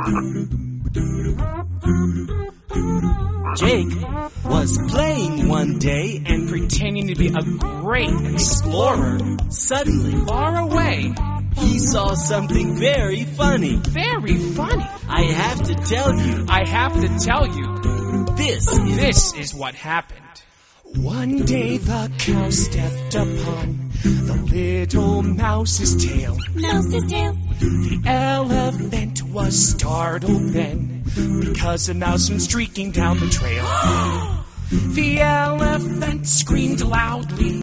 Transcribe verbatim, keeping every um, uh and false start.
Jake was playing one day and pretending to be a great explorer. Suddenly, Far away. he saw something very funny. Very funny. I have to tell you, I have to tell you, this is... this is what happened. One day the cow stepped upon the little mouse's tail. Mouse's tail. The elephant was startled then, because a mouse went streaking down the trail. The elephant screamed loudly.